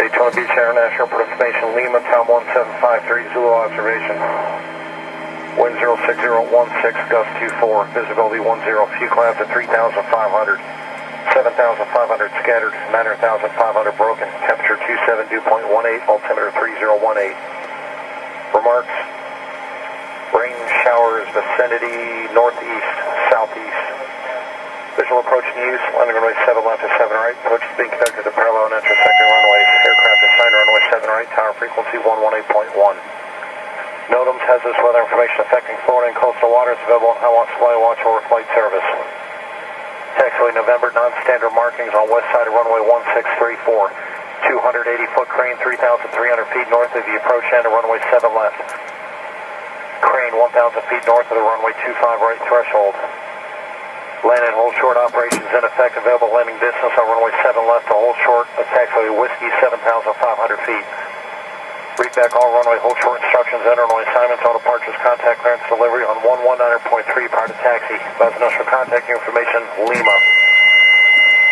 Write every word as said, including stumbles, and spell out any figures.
Daytona Beach International, put information Lima, Tom one seven five three, Zulu observation. Wind zero six zero one six, gust two four, visibility one zero, fuel clouds at three thousand five hundred, seven thousand five hundred scattered, nine thousand five hundred broken, temperature two seven dew point one eight, altimeter three zero one eight. Remarks, rain showers vicinity northeast, southeast. Visual approach in use, landing runway seven left to seven right, approach is being conducted to parallel and intersecting runways, aircraft assigned runway seven right, tower frequency one one eight point one. NOTAMs has this weather information affecting Florida and coastal waters available on High Watch, Fly Watch, or flight service. Taxiway November, non-standard markings on west side of runway one six three four. two hundred eighty foot crane, three thousand three hundred feet north of the approach end of runway seven left. Crane one thousand feet north of the runway two five right threshold. Land and hold short operations in effect, available landing distance on runway seven left to hold short of taxiway Whiskey seven thousand five hundred feet. Read back all runway hold short instructions, enter runway assignments, all departures, contact clearance delivery on one one nine point three prior to taxi. Advise initial contact information, Lima.